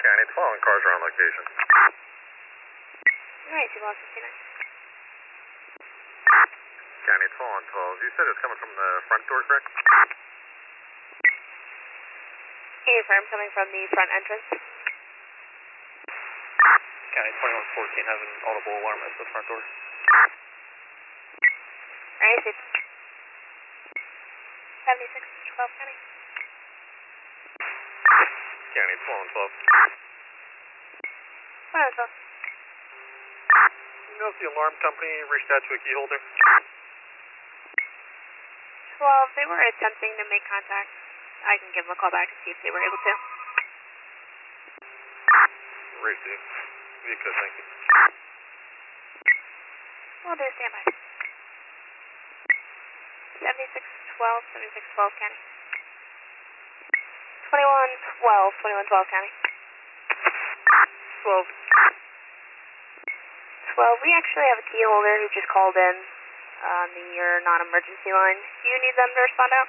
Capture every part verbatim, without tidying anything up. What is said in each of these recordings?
County twelve, and cars are on location. Alright, two one fifty-nine. County twelve on twelve. You said it's coming from the front door, correct? Hey, firm coming from the front entrance. County twenty-one fourteen has an audible alarm at the front door. Alright, it's seventy-six twelve County. County twelve on twelve. twelve twelve. You know if the alarm company reached out to a key holder? twelve, they were attempting to make contact. I can give them a call back to see if they were able to. Receive. If you could, thank you. We'll do standby. seventy-six twelve, seventy-six twelve County. twenty-one twelve, twenty-one twelve County. twelve. twelve, we actually have a key holder who just called in on the your non-emergency line. Do you need them to respond out?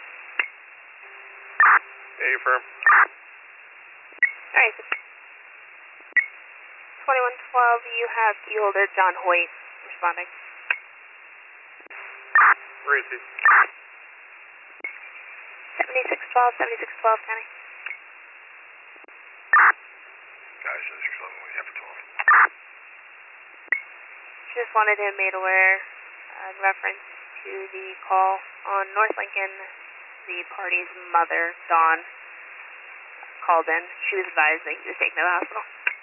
Hey, firm. Alright, twenty-one twelve, you have key holder John Hoyt responding. Receive. seventy-six twelve, seventy-six twelve County. Guys, seventy-six twelve, what do you have for twelve? Just wanted him made aware uh, in reference to the call on North Lincoln. The party's mother, Dawn, called in. She was advised that he was taken to the hospital.